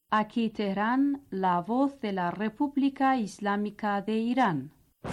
Aquí Teherán, la voz de la República Islámica de Irán.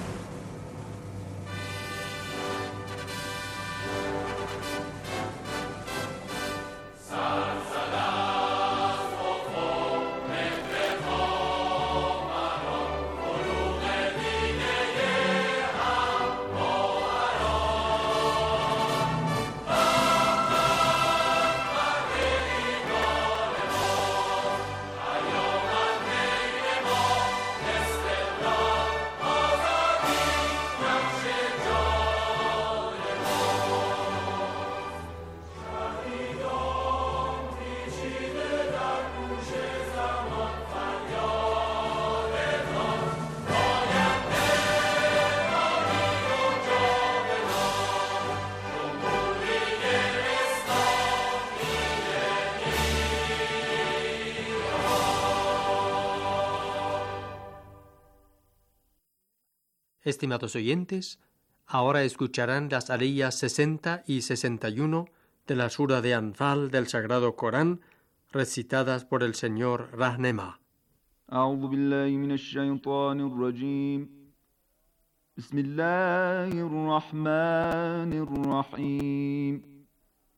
Estimados oyentes, ahora escucharán las aliyas 60 y 61 de la sura de Anfal del Sagrado Corán, recitadas por el señor Rahnema. أعوذ بالله من الشيطان الرجيم بسم الله الرحمن الرحيم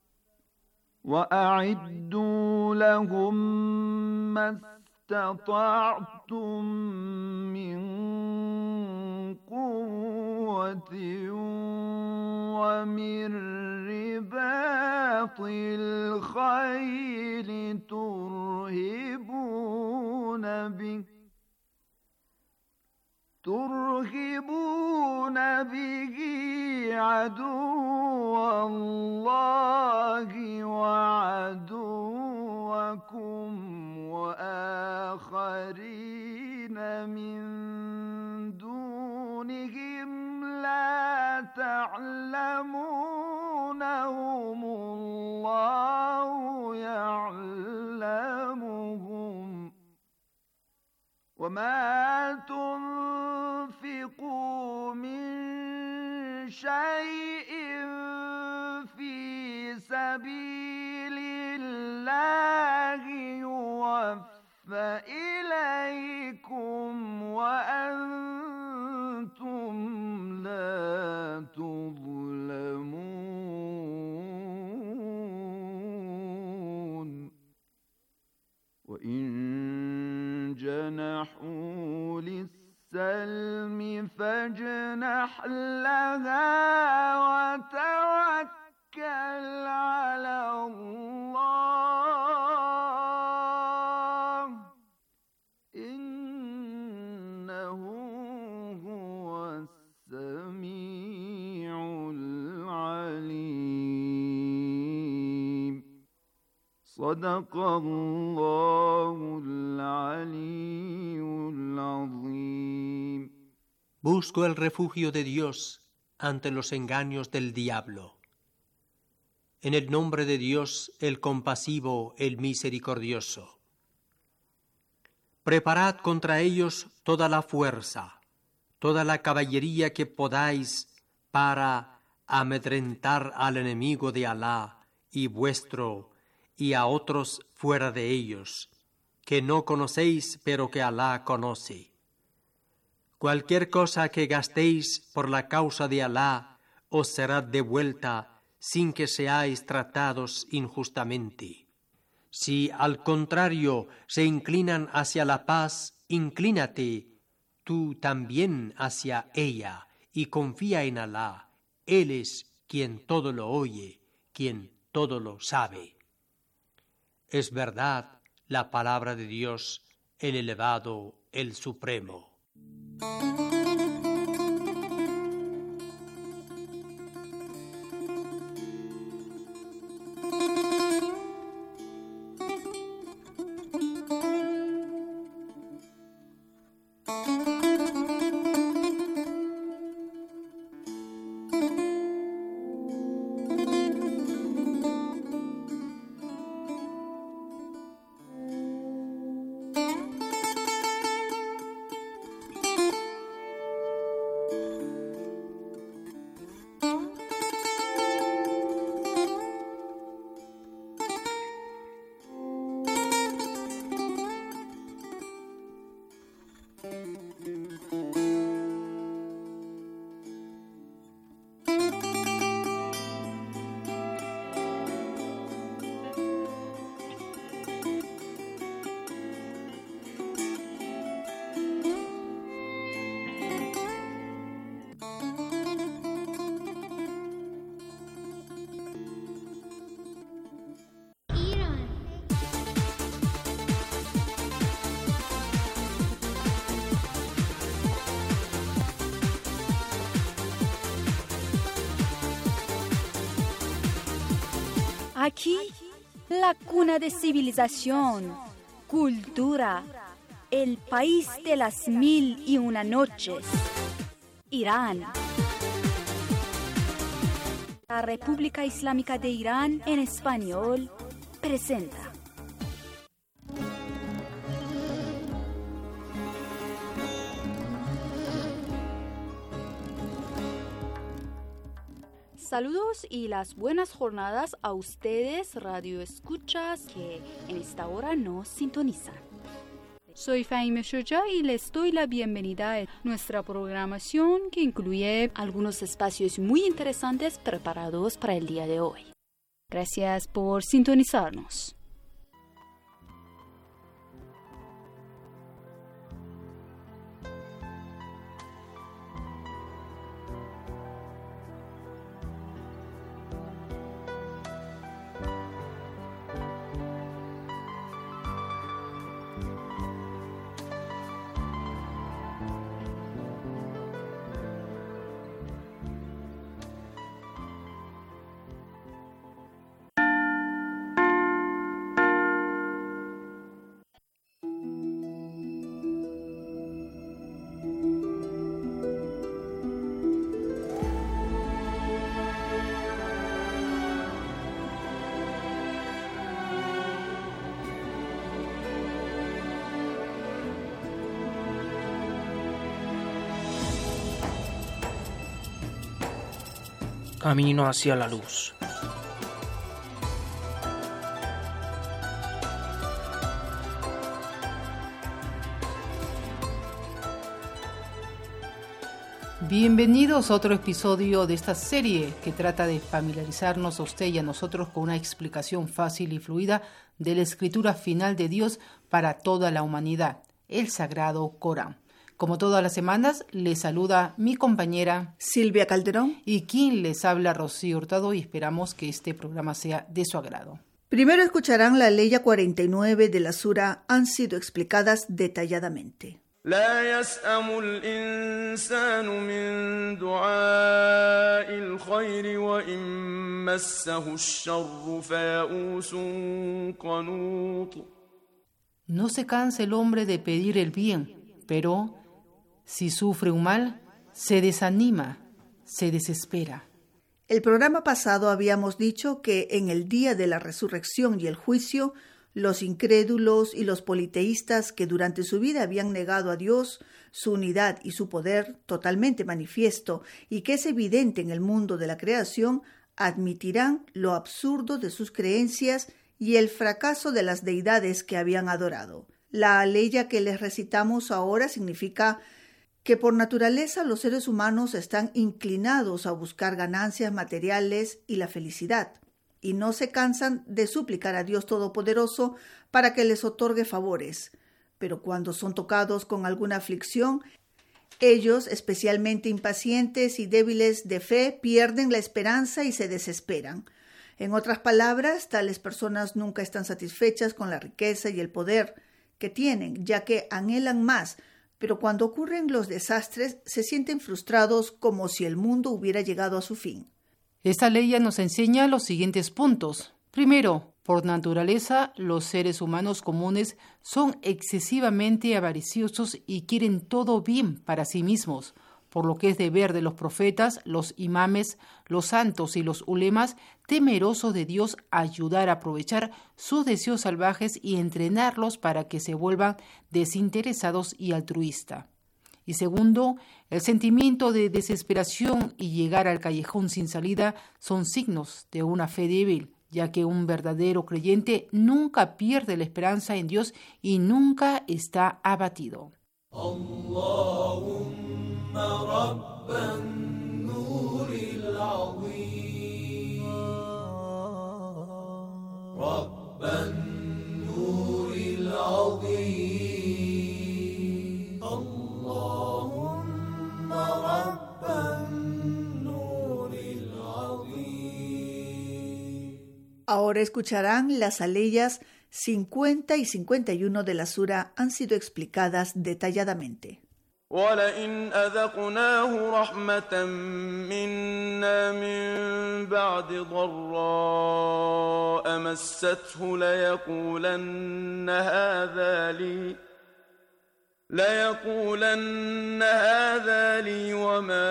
وأعدوا لهم ما استطعتم من قوة ومن رباط الخيل ترهبون به عدو الله وعدوكم وآخرين من دونهم لا تعلمونهم الله يعلمهم وما تنفقوا من شيء في سبيل الله يوفى إليكم وأنتم لا تظلمون وإن جنحوا للسلم فاجنح لها وتوكل على الله إنه هو السميع العليم صدق الله العلي العظيم. Busco el refugio de Dios ante los engaños del diablo. En el nombre de Dios, el compasivo, el misericordioso. Preparad contra ellos toda la fuerza, toda la caballería que podáis para amedrentar al enemigo de Alá y vuestro y a otros fuera de ellos, que no conocéis pero que Alá conoce. Cualquier cosa que gastéis por la causa de Alá os será devuelta sin que seáis tratados injustamente. Si al contrario se inclinan hacia la paz, inclínate tú también hacia ella y confía en Alá. Él es quien todo lo oye, quien todo lo sabe. Es verdad la palabra de Dios, el elevado, el supremo. Aquí, la cuna de civilización, cultura, el país de las 1001 noches, Irán. La República Islámica de Irán en español presenta. Saludos y las buenas jornadas a ustedes, radio escuchas, que en esta hora nos sintonizan. Soy Fahime Shoja y les doy la bienvenida a nuestra programación que incluye algunos espacios muy interesantes preparados para el día de hoy. Gracias por sintonizarnos. Camino hacia la luz. Bienvenidos a otro episodio de esta serie que trata de familiarizarnos a usted y a nosotros con una explicación fácil y fluida de la escritura final de Dios para toda la humanidad, el Sagrado Corán. Como todas las semanas, les saluda mi compañera Silvia Calderón y quien les habla, Rocío Hurtado, y esperamos que este programa sea de su agrado. Primero escucharán la ley 49 de la sura, han sido explicadas detalladamente. لا يسأم الإنسان من دعاء الخير وإن مسه الشر فيئوس قنوط. No se cansa el hombre de pedir el bien, pero si sufre un mal, se desanima, se desespera. El programa pasado habíamos dicho que en el día de la resurrección y el juicio, los incrédulos y los politeístas que durante su vida habían negado a Dios, su unidad y su poder totalmente manifiesto y que es evidente en el mundo de la creación, admitirán lo absurdo de sus creencias y el fracaso de las deidades que habían adorado. La aleya que les recitamos ahora significa que por naturaleza los seres humanos están inclinados a buscar ganancias materiales y la felicidad, y no se cansan de suplicar a Dios Todopoderoso para que les otorgue favores. Pero cuando son tocados con alguna aflicción, ellos, especialmente impacientes y débiles de fe, pierden la esperanza y se desesperan. En otras palabras, tales personas nunca están satisfechas con la riqueza y el poder que tienen, ya que anhelan más, pero cuando ocurren los desastres se sienten frustrados como si el mundo hubiera llegado a su fin. Esta ley nos enseña los siguientes puntos. Primero, por naturaleza, los seres humanos comunes son excesivamente avariciosos y quieren todo bien para sí mismos, por lo que es deber de los profetas, los imames, los santos y los ulemas, temerosos de Dios, ayudar a aprovechar sus deseos salvajes y entrenarlos para que se vuelvan desinteresados y altruistas. Y segundo, el sentimiento de desesperación y llegar al callejón sin salida son signos de una fe débil, ya que un verdadero creyente nunca pierde la esperanza en Dios y nunca está abatido. Allahumma rabban nuril azim, rabban nuril azim. Ahora escucharán las aleyas 50 y 51 de la sura han sido explicadas detalladamente. ولئن أذقناه رحمة منا من بعد ضراء مسته ليقولن هذا لي وما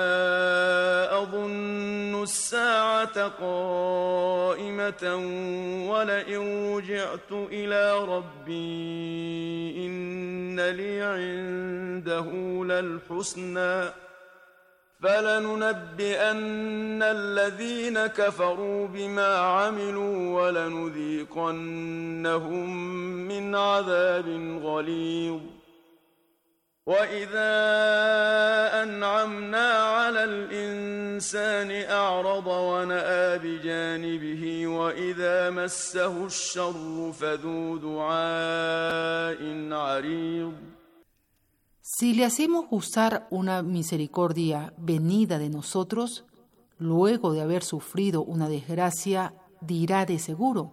أظن الساعة قائمة ولئن رجعت إلى ربي إن لي عنده للحسنى فلننبئن الذين كفروا بما عملوا ولنذيقنهم من عذاب غليظ وإذا أنعمنا على الإنسان أعرض ونأى بجانبه وإذا مسه الشر فذو دعاء عريض. Si le hacemos gustar una misericordia venida de nosotros, luego de haber sufrido una desgracia, dirá de seguro: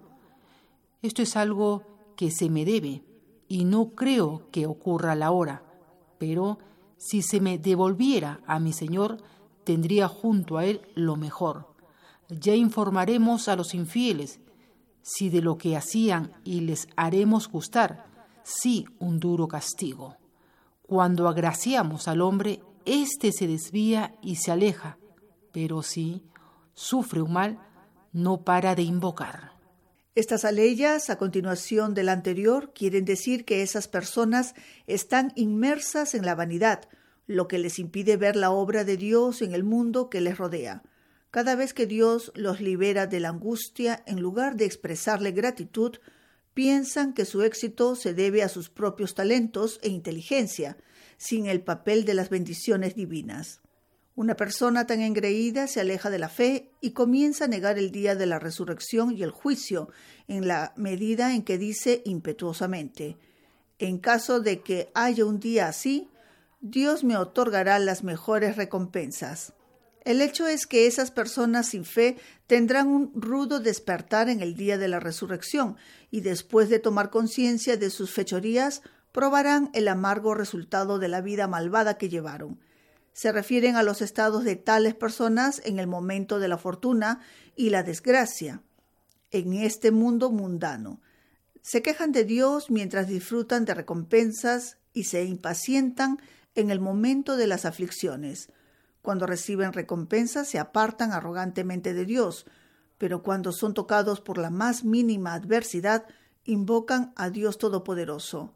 esto es algo que se me debe y no creo que ocurra a la hora. Pero si se me devolviera a mi Señor, tendría junto a Él lo mejor. Ya informaremos a los infieles si de lo que hacían y les haremos gustar, sí un duro castigo. Cuando agraciamos al hombre, éste se desvía y se aleja, pero si sufre un mal, no para de invocar. Estas aleyas, a continuación de la anterior, quieren decir que esas personas están inmersas en la vanidad, lo que les impide ver la obra de Dios en el mundo que les rodea. Cada vez que Dios los libera de la angustia, en lugar de expresarle gratitud, piensan que su éxito se debe a sus propios talentos e inteligencia, sin el papel de las bendiciones divinas. Una persona tan engreída se aleja de la fe y comienza a negar el día de la resurrección y el juicio, en la medida en que dice impetuosamente: en caso de que haya un día así, Dios me otorgará las mejores recompensas. El hecho es que esas personas sin fe tendrán un rudo despertar en el día de la resurrección y después de tomar conciencia de sus fechorías, probarán el amargo resultado de la vida malvada que llevaron. Se refieren a los estados de tales personas en el momento de la fortuna y la desgracia, en este mundo mundano. Se quejan de Dios mientras disfrutan de recompensas y se impacientan en el momento de las aflicciones. Cuando reciben recompensas se apartan arrogantemente de Dios, pero cuando son tocados por la más mínima adversidad, invocan a Dios Todopoderoso.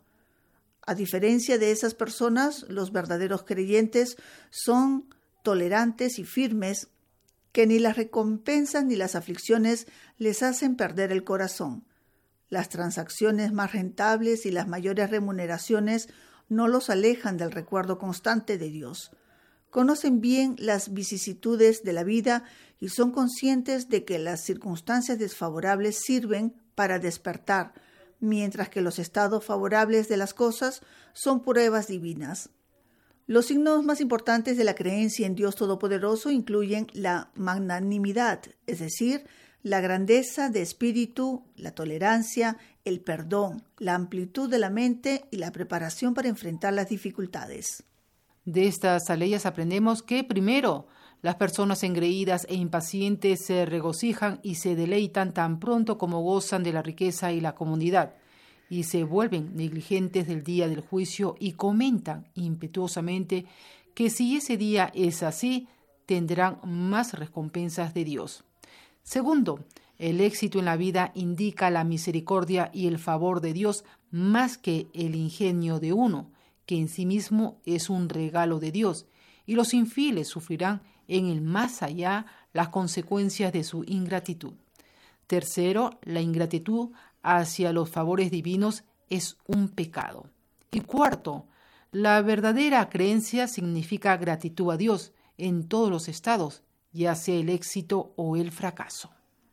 A diferencia de esas personas, los verdaderos creyentes son tolerantes y firmes, que ni las recompensas ni las aflicciones les hacen perder el corazón. Las transacciones más rentables y las mayores remuneraciones no los alejan del recuerdo constante de Dios. Conocen bien las vicisitudes de la vida y son conscientes de que las circunstancias desfavorables sirven para despertar, mientras que los estados favorables de las cosas son pruebas divinas. Los signos más importantes de la creencia en Dios Todopoderoso incluyen la magnanimidad, es decir, la grandeza de espíritu, la tolerancia, el perdón, la amplitud de la mente y la preparación para enfrentar las dificultades. De estas aleyas aprendemos que, primero, las personas engreídas e impacientes se regocijan y se deleitan tan pronto como gozan de la riqueza y la comodidad, y se vuelven negligentes del día del juicio y comentan impetuosamente que si ese día es así, tendrán más recompensas de Dios. Segundo, el éxito en la vida indica la misericordia y el favor de Dios más que el ingenio de uno, que en sí mismo es un regalo de Dios, y los infieles sufrirán en el más allá las consecuencias de su ingratitud. Tercero, la ingratitud hacia los favores divinos es un pecado. Y cuarto, la verdadera creencia significa gratitud a Dios en todos los estados, ya sea el éxito o el fracaso.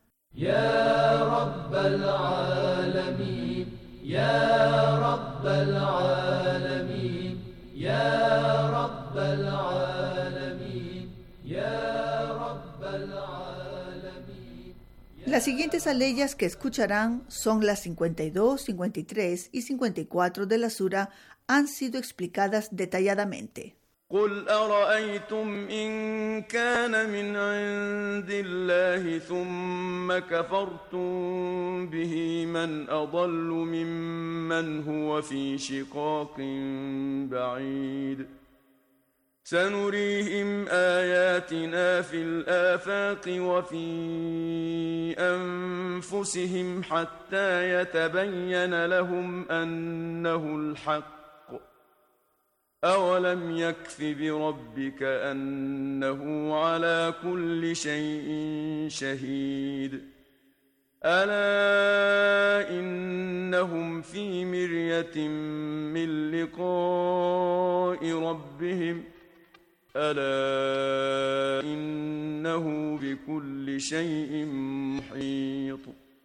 Ya Rabbal Alamin, Ya Rabbal Alamin, Ya Rabbal Alamin, Ya Rabbal Alamin. Las siguientes aleyas que escucharán son las 52, 53 y 54 de la sura, han sido explicadas detalladamente. قل أرأيتم إن كان من عند الله ثم كفرتم به من أضل ممن هو في شقاق بعيد سنريهم آياتنا في الآفاق وفي أنفسهم حتى يتبين لهم أنه الحق أولم يكف بربك أنه على كل شيء شهيد ألا إنهم في مرية من لقاء ربهم ألا إنه بكل شيء محيط.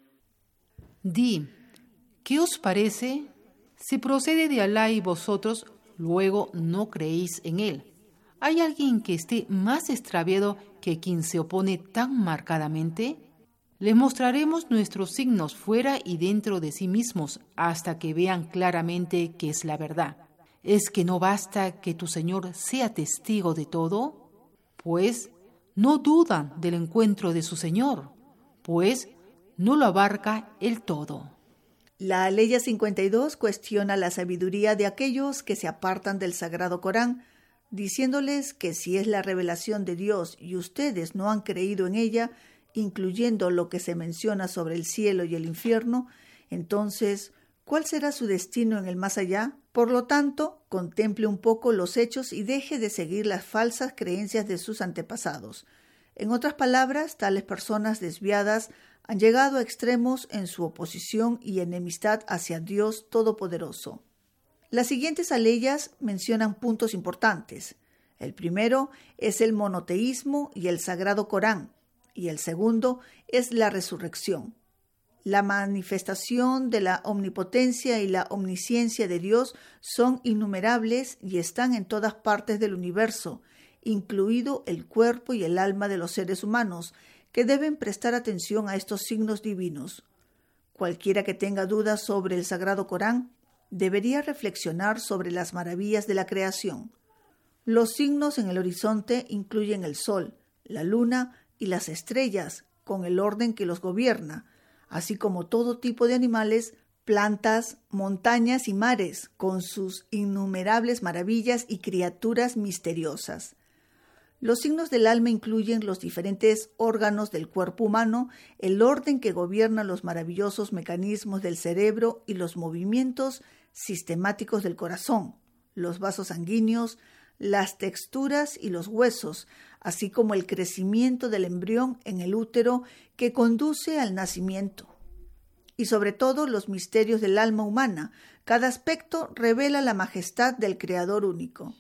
Di, ¿qué os parece si procede de Alá y vosotros luego no creéis en él? ¿Hay alguien que esté más extraviado que quien se opone tan marcadamente? Les mostraremos nuestros signos fuera y dentro de sí mismos hasta que vean claramente que es la verdad. ¿Es que no basta que tu Señor sea testigo de todo? Pues no dudan del encuentro de su Señor, pues no lo abarca el todo. La Aleya 52 cuestiona la sabiduría de aquellos que se apartan del Sagrado Corán, diciéndoles que si es la revelación de Dios y ustedes no han creído en ella, incluyendo lo que se menciona sobre el cielo y el infierno, entonces, ¿cuál será su destino en el más allá? Por lo tanto, contemple un poco los hechos y deje de seguir las falsas creencias de sus antepasados. En otras palabras, tales personas desviadas han llegado a extremos en su oposición y enemistad hacia Dios Todopoderoso. Las siguientes aleyas mencionan puntos importantes. El primero es el monoteísmo y el Sagrado Corán, y el segundo es la resurrección. La manifestación de la omnipotencia y la omnisciencia de Dios son innumerables y están en todas partes del universo, incluido el cuerpo y el alma de los seres humanos, que deben prestar atención a estos signos divinos. Cualquiera que tenga dudas sobre el Sagrado Corán debería reflexionar sobre las maravillas de la creación. Los signos en el horizonte incluyen el sol, la luna y las estrellas, con el orden que los gobierna, así como todo tipo de animales, plantas, montañas y mares, con sus innumerables maravillas y criaturas misteriosas. Los signos del alma incluyen los diferentes órganos del cuerpo humano, el orden que gobierna los maravillosos mecanismos del cerebro y los movimientos sistemáticos del corazón, los vasos sanguíneos, las texturas y los huesos, así como el crecimiento del embrión en el útero que conduce al nacimiento. Y sobre todo los misterios del alma humana. Cada aspecto revela la majestad del Creador único.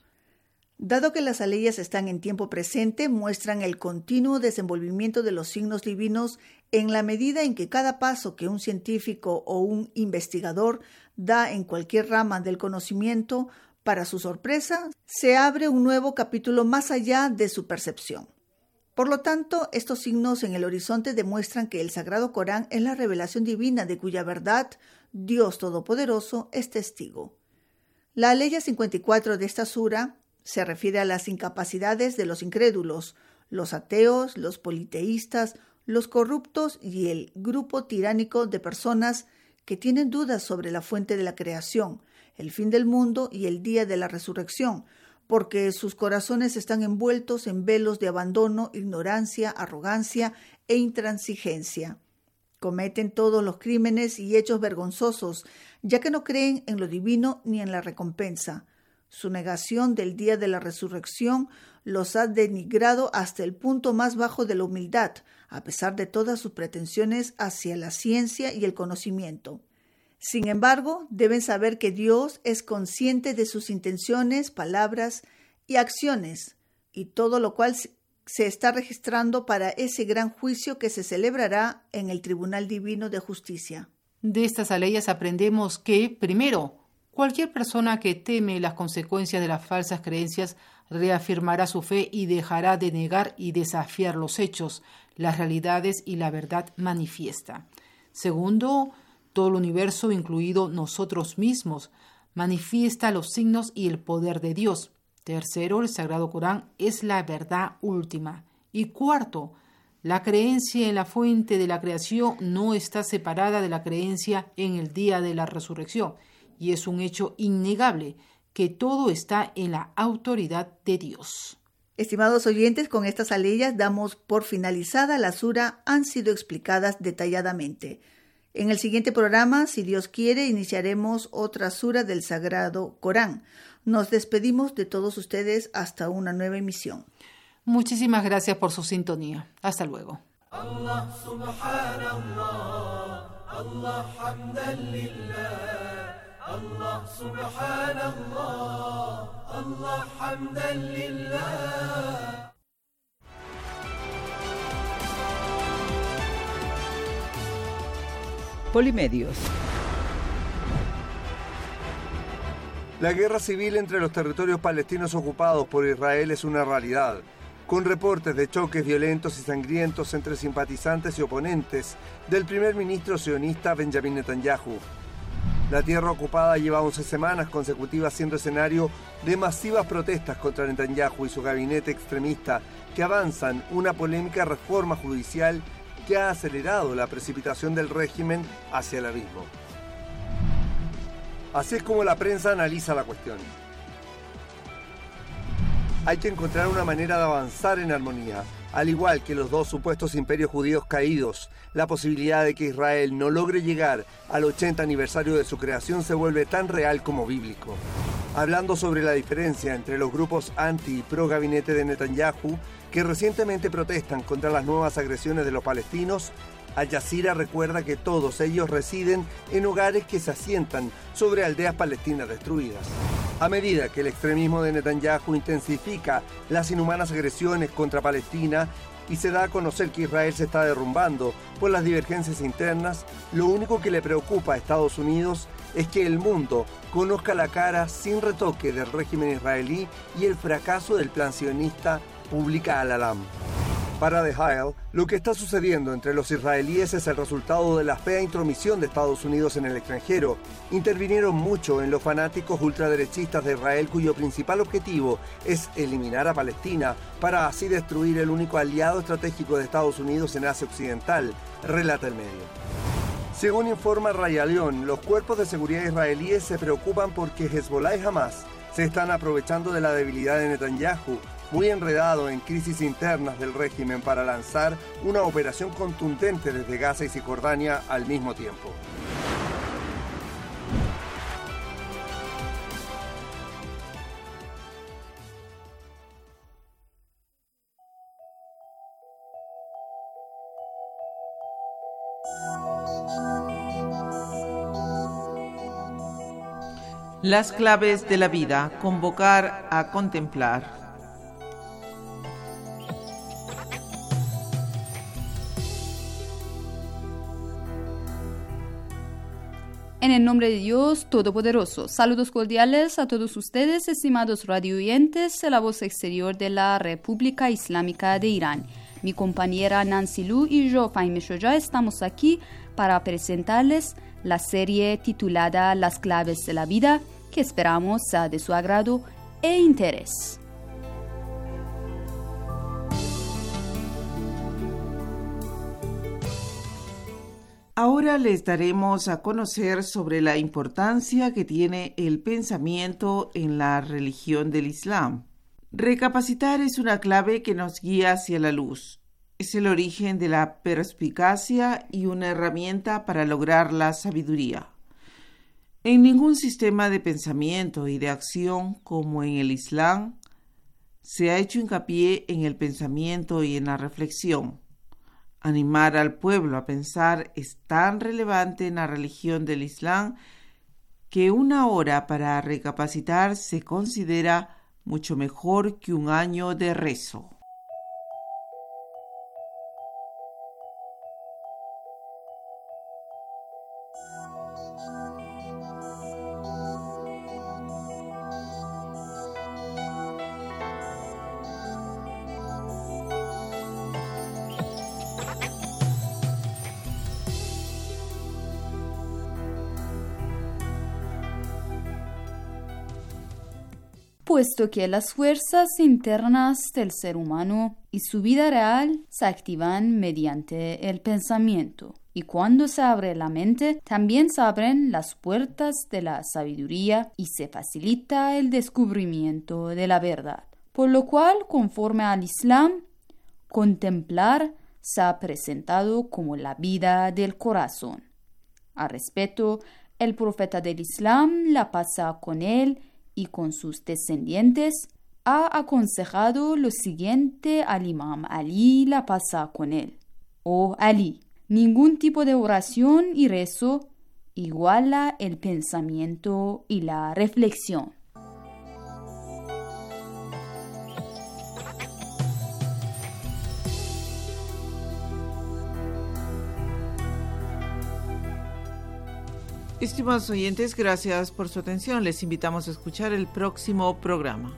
Dado que las aleyas están en tiempo presente, muestran el continuo desenvolvimiento de los signos divinos en la medida en que cada paso que un científico o un investigador da en cualquier rama del conocimiento, para su sorpresa, se abre un nuevo capítulo más allá de su percepción. Por lo tanto, estos signos en el horizonte demuestran que el Sagrado Corán es la revelación divina de cuya verdad Dios Todopoderoso es testigo. La Aleya 54 de esta sura se refiere a las incapacidades de los incrédulos, los ateos, los politeístas, los corruptos y el grupo tiránico de personas que tienen dudas sobre la fuente de la creación, el fin del mundo y el día de la resurrección, porque sus corazones están envueltos en velos de abandono, ignorancia, arrogancia e intransigencia. Cometen todos los crímenes y hechos vergonzosos, ya que no creen en lo divino ni en la recompensa. Su negación del día de la resurrección los ha denigrado hasta el punto más bajo de la humildad, a pesar de todas sus pretensiones hacia la ciencia y el conocimiento. Sin embargo, deben saber que Dios es consciente de sus intenciones, palabras y acciones, y todo lo cual se está registrando para ese gran juicio que se celebrará en el Tribunal Divino de Justicia. De estas aleyas aprendemos que, primero, cualquier persona que teme las consecuencias de las falsas creencias reafirmará su fe y dejará de negar y desafiar los hechos, las realidades y la verdad manifiesta. Segundo, todo el universo, incluido nosotros mismos, manifiesta los signos y el poder de Dios. Tercero, el Sagrado Corán es la verdad última. Y cuarto, la creencia en la fuente de la creación no está separada de la creencia en el día de la resurrección. Y es un hecho innegable que todo está en la autoridad de Dios. Estimados oyentes, con estas aleyas damos por finalizada la sura, han sido explicadas detalladamente. En el siguiente programa, si Dios quiere, iniciaremos otra sura del Sagrado Corán. Nos despedimos de todos ustedes hasta una nueva emisión. Muchísimas gracias por su sintonía. Hasta luego. Allah subhanallah, Allah hamdan lillah, Allah subhanallah, Allah hamdan lillah. Polimedios. La guerra civil entre los territorios palestinos ocupados por Israel es una realidad, con reportes de choques violentos y sangrientos entre simpatizantes y oponentes del primer ministro sionista Benjamin Netanyahu. La tierra ocupada lleva 11 semanas consecutivas siendo escenario de masivas protestas contra Netanyahu y su gabinete extremista que avanzan una polémica reforma judicial que ha acelerado la precipitación del régimen hacia el abismo. Así es como la prensa analiza la cuestión. Hay que encontrar una manera de avanzar en armonía, al igual que los dos supuestos imperios judíos caídos. La posibilidad de que Israel no logre llegar al 80 aniversario de su creación se vuelve tan real como bíblico. Hablando sobre la diferencia entre los grupos anti y pro gabinete de Netanyahu, que recientemente protestan contra las nuevas agresiones de los palestinos, Al Jazeera recuerda que todos ellos residen en hogares que se asientan sobre aldeas palestinas destruidas. A medida que el extremismo de Netanyahu intensifica las inhumanas agresiones contra Palestina y se da a conocer que Israel se está derrumbando por las divergencias internas, lo único que le preocupa a Estados Unidos es que el mundo conozca la cara sin retoque del régimen israelí y el fracaso del plan sionista publica Al-Alam. Para The Hill, lo que está sucediendo entre los israelíes es el resultado de la fea intromisión de Estados Unidos en el extranjero. Intervinieron mucho en los fanáticos ultraderechistas de Israel, cuyo principal objetivo es eliminar a Palestina para así destruir el único aliado estratégico de Estados Unidos en Asia Occidental, relata el medio. Según informa Rayalion, los cuerpos de seguridad israelíes se preocupan porque Hezbollah y Hamas se están aprovechando de la debilidad de Netanyahu, muy enredado en crisis internas del régimen, para lanzar una operación contundente desde Gaza y Cisjordania al mismo tiempo. Las claves de la vida, convocar a contemplar. En el nombre de Dios Todopoderoso, saludos cordiales a todos ustedes, estimados radioyentes de la voz exterior de la República Islámica de Irán. Mi compañera Nancy Lu y yo, Fahime Shoja, estamos aquí para presentarles la serie titulada Las claves de la vida, que esperamos sea de su agrado e interés. Ahora les daremos a conocer sobre la importancia que tiene el pensamiento en la religión del Islam. Recapacitar es una clave que nos guía hacia la luz. Es el origen de la perspicacia y una herramienta para lograr la sabiduría. En ningún sistema de pensamiento y de acción como en el Islam se ha hecho hincapié en el pensamiento y en la reflexión. Animar al pueblo a pensar es tan relevante en la religión del Islam que una hora para recapacitar se considera mucho mejor que un año de rezo. puesto que las fuerzas internas del ser humano y su vida real se activan mediante el pensamiento. Y cuando se abre la mente, también se abren las puertas de la sabiduría y se facilita el descubrimiento de la verdad. Por lo cual, conforme al Islam, contemplar se ha presentado como la vida del corazón. Al respecto, el profeta del Islam, la paz con él y con sus descendientes, ha aconsejado lo siguiente al Imam Ali, la paz con él. Oh Ali, ningún tipo de oración y rezo iguala el pensamiento y la reflexión. Estimados oyentes, gracias por su atención. Les invitamos a escuchar el próximo programa.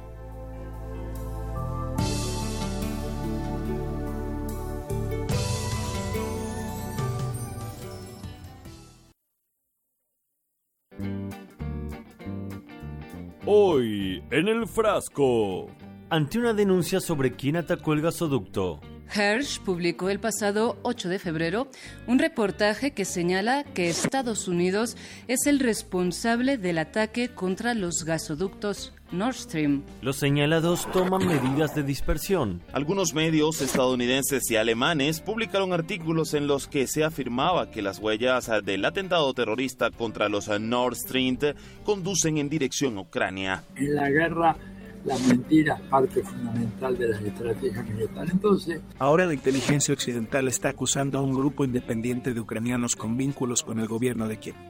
Hoy, en el frasco. Ante una denuncia sobre quién atacó el gasoducto, Hersh publicó el pasado 8 de febrero un reportaje que señala que Estados Unidos es el responsable del ataque contra los gasoductos Nord Stream. Los señalados toman medidas de dispersión. Algunos medios estadounidenses y alemanes publicaron artículos en los que se afirmaba que las huellas del atentado terrorista contra los Nord Stream conducen en dirección a Ucrania. En la guerra, la mentira es parte fundamental de las estrategias militares. Entonces, ahora la inteligencia occidental está acusando a un grupo independiente de ucranianos con vínculos con el gobierno de Kiev.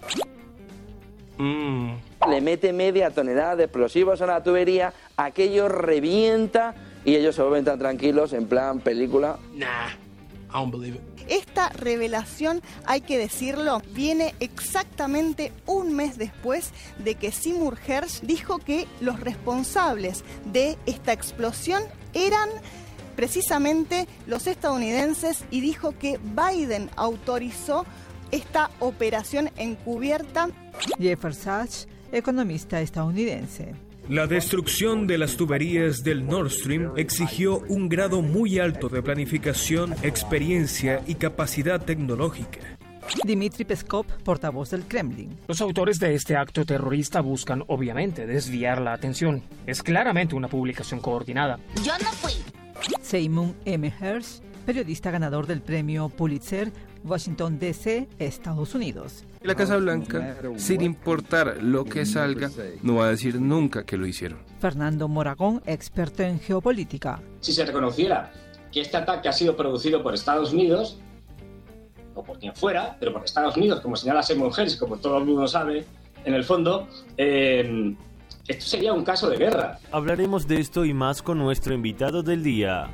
Le mete media tonelada de explosivos a la tubería, aquello revienta y ellos se vuelven tan tranquilos en plan película. Nah, I don't believe it. Esta revelación, hay que decirlo, viene exactamente un mes después de que Seymour Hersh dijo que los responsables de esta explosión eran precisamente los estadounidenses y dijo que Biden autorizó esta operación encubierta. Jeffrey Sachs, economista estadounidense. La destrucción de las tuberías del Nord Stream exigió un grado muy alto de planificación, experiencia y capacidad tecnológica. Dmitry Peskov, portavoz del Kremlin. Los autores de este acto terrorista buscan, obviamente, desviar la atención. Es claramente una publicación coordinada. Yo no fui. Seymour M. Hersh, periodista ganador del premio Pulitzer, Washington, D.C., Estados Unidos. La Casa Blanca, sin importar lo que salga, no va a decir nunca que lo hicieron. Fernando Moragón, experto en geopolítica. Si se reconociera que este ataque ha sido producido por Estados Unidos, o por quien fuera, pero por Estados Unidos, como señala Seymour Hersh, como todo el mundo sabe, en el fondo, esto sería un caso de guerra. Hablaremos de esto y más con nuestro invitado del día.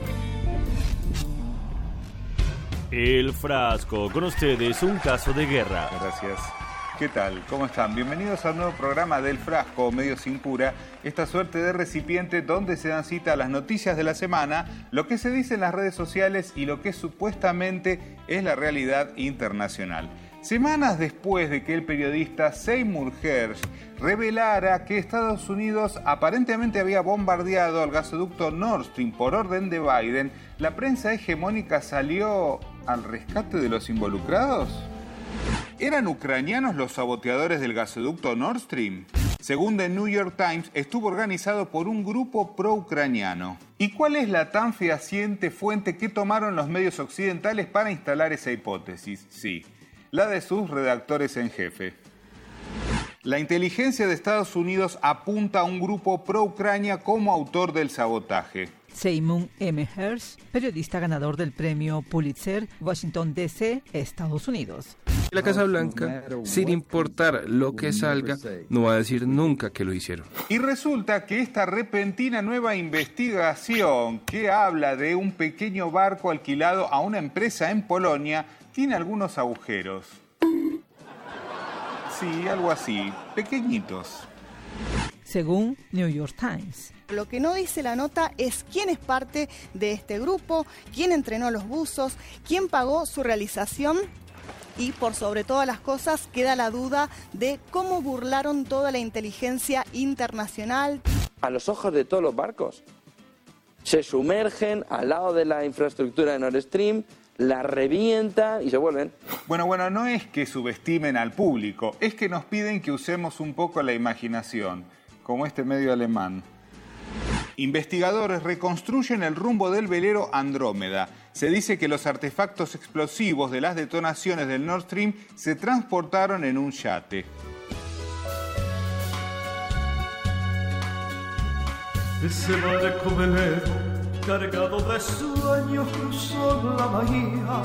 El frasco, con ustedes un caso de guerra. Gracias. ¿Qué tal? ¿Cómo están? Bienvenidos al nuevo programa del Frasco, medio sin cura, esta suerte de recipiente donde se dan cita a las noticias de la semana, lo que se dice en las redes sociales y lo que supuestamente es la realidad internacional. Semanas después de que el periodista Seymour Hersh revelara que Estados Unidos aparentemente había bombardeado al gasoducto Nord Stream por orden de Biden, ¿la prensa hegemónica salió al rescate de los involucrados? ¿Eran ucranianos los saboteadores del gasoducto Nord Stream? Según The New York Times, estuvo organizado por un grupo pro-ucraniano. ¿Y cuál es la tan fehaciente fuente que tomaron los medios occidentales para instalar esa hipótesis? Sí, la de sus redactores en jefe. La inteligencia de Estados Unidos apunta a un grupo pro-Ucrania como autor del sabotaje. Seymour M. Hersh, periodista ganador del premio Pulitzer, Washington, D.C., Estados Unidos. La Casa Blanca, sin importar lo que salga, no va a decir nunca que lo hicieron. Y resulta que esta repentina nueva investigación que habla de un pequeño barco alquilado a una empresa en Polonia tiene algunos agujeros. Sí, algo así, pequeñitos. Según New York Times. Lo que no dice la nota es quién es parte de este grupo, quién entrenó los buzos, quién pagó su realización y por sobre todas las cosas queda la duda de cómo burlaron toda la inteligencia internacional. A los ojos de todos los barcos. Se sumergen al lado de la infraestructura de Nord Stream, la revientan y se vuelven. Bueno, no es que subestimen al público, es que nos piden que usemos un poco la imaginación, como este medio alemán. Investigadores reconstruyen el rumbo del velero Andrómeda. Se dice que los artefactos explosivos de las detonaciones del Nord Stream se transportaron en un yate. Ese barco velero, cargado de sueños, cruzó la bahía.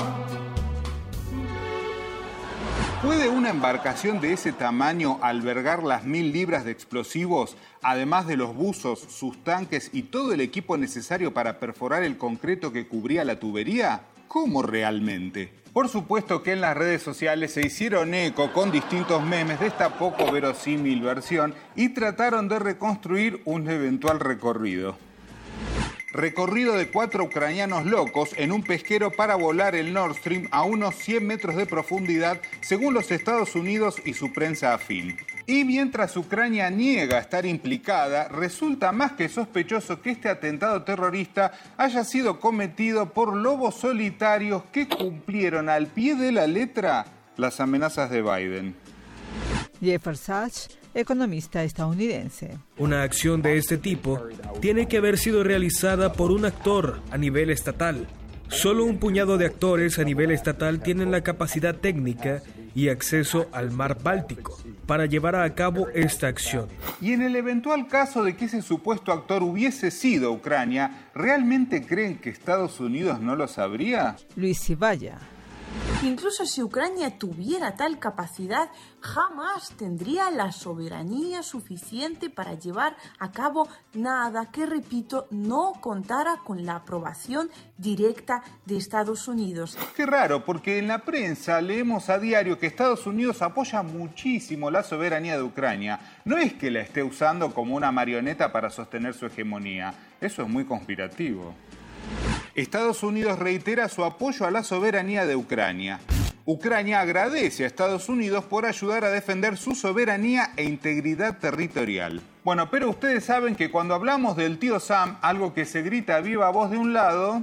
¿Puede una embarcación de ese tamaño albergar las 1000 libras de explosivos, además de los buzos, sus tanques y todo el equipo necesario para perforar el concreto que cubría la tubería? ¿Cómo realmente? Por supuesto que en las redes sociales se hicieron eco con distintos memes de esta poco verosímil versión y trataron de reconstruir un eventual recorrido. Recorrido de 4 ucranianos locos en un pesquero para volar el Nord Stream a unos 100 metros de profundidad, según los Estados Unidos y su prensa afín. Y mientras Ucrania niega estar implicada, resulta más que sospechoso que este atentado terrorista haya sido cometido por lobos solitarios que cumplieron al pie de la letra las amenazas de Biden. Jeffrey Sachs, economista estadounidense. Una acción de este tipo tiene que haber sido realizada por un actor a nivel estatal. Solo un puñado de actores a nivel estatal tienen la capacidad técnica y acceso al mar Báltico para llevar a cabo esta acción. Y en el eventual caso de que ese supuesto actor hubiese sido Ucrania, ¿realmente creen que Estados Unidos no lo sabría? Luis Ciballa. Incluso si Ucrania tuviera tal capacidad, jamás tendría la soberanía suficiente para llevar a cabo nada que, repito, no contara con la aprobación directa de Estados Unidos. Qué raro, porque en la prensa leemos a diario que Estados Unidos apoya muchísimo la soberanía de Ucrania. No es que la esté usando como una marioneta para sostener su hegemonía. Eso es muy conspirativo. Estados Unidos reitera su apoyo a la soberanía de Ucrania. Ucrania agradece a Estados Unidos por ayudar a defender su soberanía e integridad territorial. Bueno, pero ustedes saben que cuando hablamos del tío Sam, algo que se grita a viva voz de un lado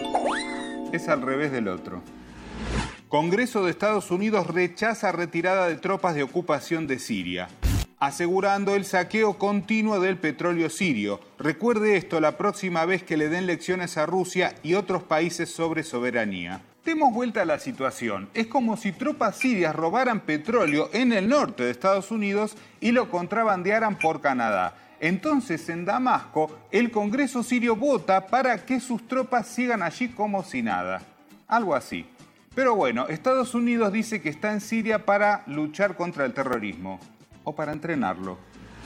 es al revés del otro. Congreso de Estados Unidos rechaza retirada de tropas de ocupación de Siria, asegurando el saqueo continuo del petróleo sirio. Recuerde esto la próxima vez que le den lecciones a Rusia y otros países sobre soberanía. Demos vuelta a la situación. Es como si tropas sirias robaran petróleo en el norte de Estados Unidos y lo contrabandearan por Canadá. Entonces, en Damasco, el Congreso sirio vota para que sus tropas sigan allí como si nada. Algo así. Pero bueno, Estados Unidos dice que está en Siria para luchar contra el terrorismo. O para entrenarlo.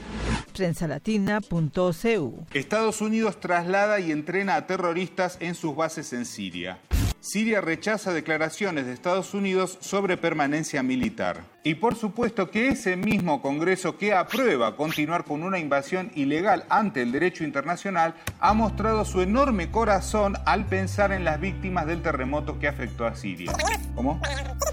Prensalatina.cu. Estados Unidos traslada y entrena a terroristas en sus bases en Siria. Siria rechaza declaraciones de Estados Unidos sobre permanencia militar. Y por supuesto que ese mismo Congreso que aprueba continuar con una invasión ilegal ante el derecho internacional ha mostrado su enorme corazón al pensar en las víctimas del terremoto que afectó a Siria. ¿Cómo?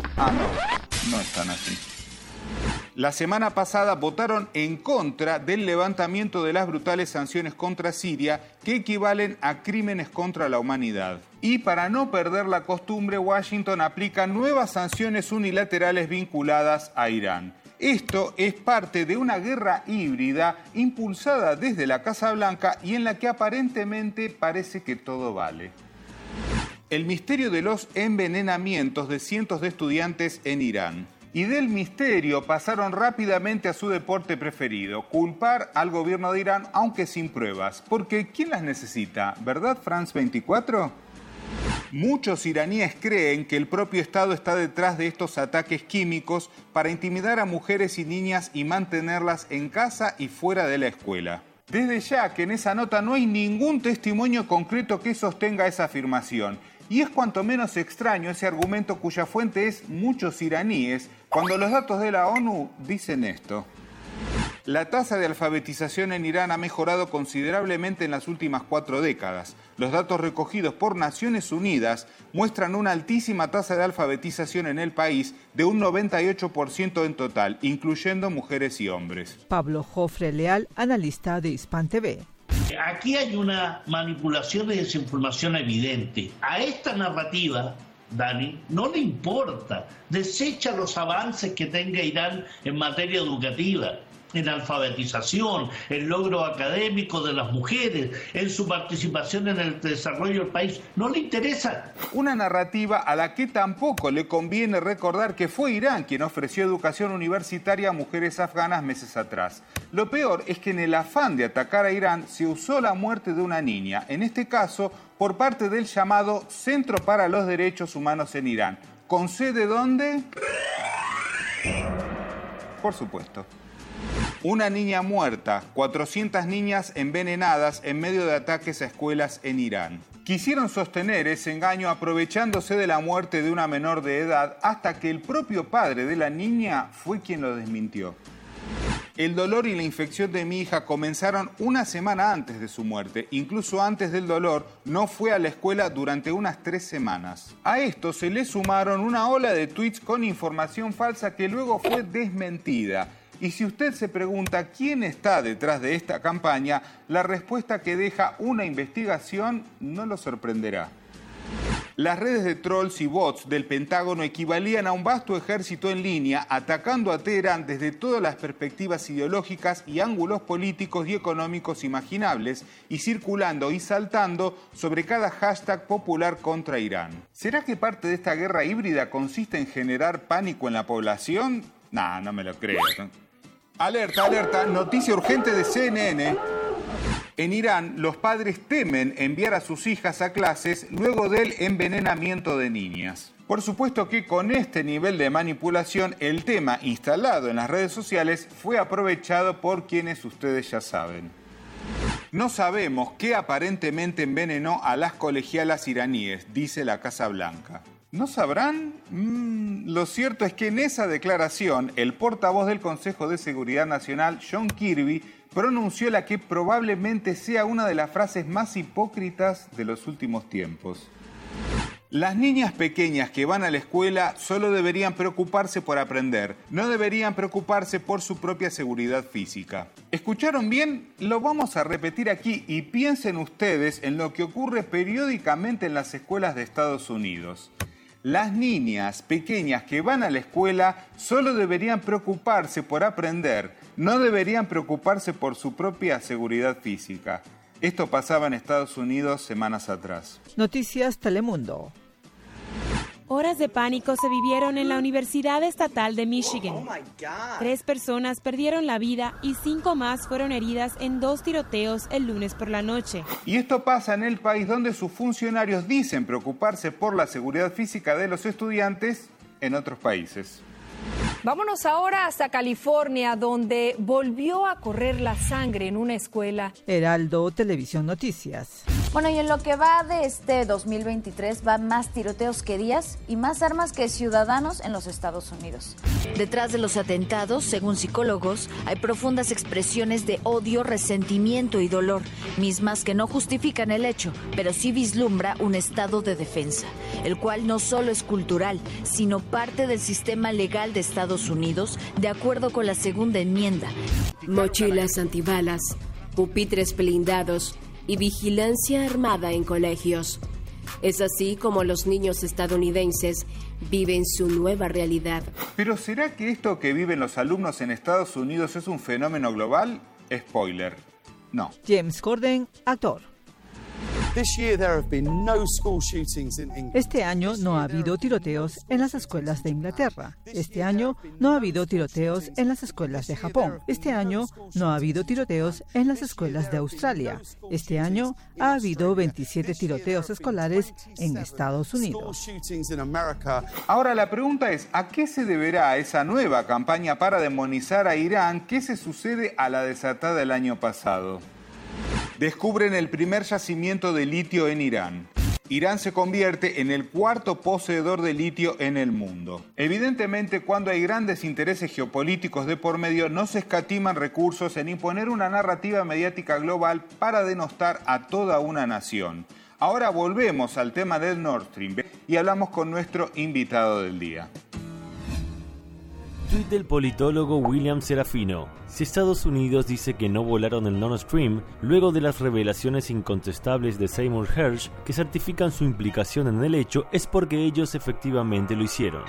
No es tan así. La semana pasada votaron en contra del levantamiento de las brutales sanciones contra Siria que equivalen a crímenes contra la humanidad. Y para no perder la costumbre, Washington aplica nuevas sanciones unilaterales vinculadas a Irán. Esto es parte de una guerra híbrida impulsada desde la Casa Blanca y en la que aparentemente parece que todo vale. El misterio de los envenenamientos de cientos de estudiantes en Irán. Y del misterio pasaron rápidamente a su deporte preferido, culpar al gobierno de Irán, aunque sin pruebas. Porque ¿quién las necesita? ¿Verdad, France 24? Muchos iraníes creen que el propio Estado está detrás de estos ataques químicos para intimidar a mujeres y niñas y mantenerlas en casa y fuera de la escuela. Desde ya que en esa nota no hay ningún testimonio concreto que sostenga esa afirmación. Y es cuanto menos extraño ese argumento cuya fuente es muchos iraníes, cuando los datos de la ONU dicen esto. La tasa de alfabetización en Irán ha mejorado considerablemente en las últimas 4 décadas. Los datos recogidos por Naciones Unidas muestran una altísima tasa de alfabetización en el país de un 98% en total, incluyendo mujeres y hombres. Pablo Jofre Leal, analista de Hispan TV. Aquí hay una manipulación y desinformación evidente. A esta narrativa, Dani, no le importa. Desecha los avances que tenga Irán en materia educativa, en alfabetización, en logro académico de las mujeres, en su participación en el desarrollo del país. No le interesa. Una narrativa a la que tampoco le conviene recordar que fue Irán quien ofreció educación universitaria a mujeres afganas meses atrás. Lo peor es que en el afán de atacar a Irán se usó la muerte de una niña, en este caso por parte del llamado Centro para los Derechos Humanos en Irán. ¿Con sede dónde? Por supuesto. Una niña muerta, 400 niñas envenenadas en medio de ataques a escuelas en Irán. Quisieron sostener ese engaño aprovechándose de la muerte de una menor de edad hasta que el propio padre de la niña fue quien lo desmintió. El dolor y la infección de mi hija comenzaron una semana antes de su muerte. Incluso antes del dolor, no fue a la escuela durante unas 3 semanas. A esto se le sumaron una ola de tweets con información falsa que luego fue desmentida. Y si usted se pregunta quién está detrás de esta campaña, la respuesta que deja una investigación no lo sorprenderá. Las redes de trolls y bots del Pentágono equivalían a un vasto ejército en línea atacando a Teherán desde todas las perspectivas ideológicas y ángulos políticos y económicos imaginables y circulando y saltando sobre cada hashtag popular contra Irán. ¿Será que parte de esta guerra híbrida consiste en generar pánico en la población? Nah, no me lo creo. Alerta, alerta, noticia urgente de CNN. En Irán, los padres temen enviar a sus hijas a clases luego del envenenamiento de niñas. Por supuesto que con este nivel de manipulación, el tema instalado en las redes sociales fue aprovechado por quienes ustedes ya saben. No sabemos qué aparentemente envenenó a las colegialas iraníes, dice la Casa Blanca. ¿No sabrán? Lo cierto es que en esa declaración, el portavoz del Consejo de Seguridad Nacional, John Kirby, pronunció la que probablemente sea una de las frases más hipócritas de los últimos tiempos. Las niñas pequeñas que van a la escuela solo deberían preocuparse por aprender, no deberían preocuparse por su propia seguridad física. ¿Escucharon bien? Lo vamos a repetir aquí y piensen ustedes en lo que ocurre periódicamente en las escuelas de Estados Unidos. Las niñas pequeñas que van a la escuela solo deberían preocuparse por aprender, no deberían preocuparse por su propia seguridad física. Esto pasaba en Estados Unidos semanas atrás. Noticias Telemundo. Horas de pánico se vivieron en la Universidad Estatal de Michigan. 3 personas perdieron la vida y 5 más fueron heridas en 2 tiroteos el lunes por la noche. Y esto pasa en el país donde sus funcionarios dicen preocuparse por la seguridad física de los estudiantes en otros países. Vámonos ahora hasta California, donde volvió a correr la sangre en una escuela. Heraldo Televisión Noticias. Bueno, y en lo que va de este 2023, van más tiroteos que días y más armas que ciudadanos en los Estados Unidos. Detrás de los atentados, según psicólogos, hay profundas expresiones de odio, resentimiento y dolor, mismas que no justifican el hecho, pero sí vislumbra un estado de defensa, el cual no solo es cultural, sino parte del sistema legal de Estados Unidos, de acuerdo con la segunda enmienda. Mochilas antibalas, pupitres blindados y vigilancia armada en colegios. Es así como los niños estadounidenses viven su nueva realidad. ¿Pero será que esto que viven los alumnos en Estados Unidos es un fenómeno global? Spoiler, no. James Corden, actor. Este año no ha habido tiroteos en las escuelas de Inglaterra. Este año no ha habido tiroteos en las escuelas de Japón. Este año no ha habido tiroteos en las escuelas de Australia. Este año ha habido 27 tiroteos escolares en Estados Unidos. Ahora la pregunta es, ¿a qué se deberá esa nueva campaña para demonizar a Irán? ¿Qué se sucede a la desatada el año pasado? Descubren el primer yacimiento de litio en Irán. Irán se convierte en el cuarto poseedor de litio en el mundo. Evidentemente, cuando hay grandes intereses geopolíticos de por medio, no se escatiman recursos en imponer una narrativa mediática global para denostar a toda una nación. Ahora volvemos al tema del Nord Stream y hablamos con nuestro invitado del día. Tuit del politólogo William Serafino. Si Estados Unidos dice que no volaron el Nord Stream, luego de las revelaciones incontestables de Seymour Hersh que certifican su implicación en el hecho, es porque ellos efectivamente lo hicieron.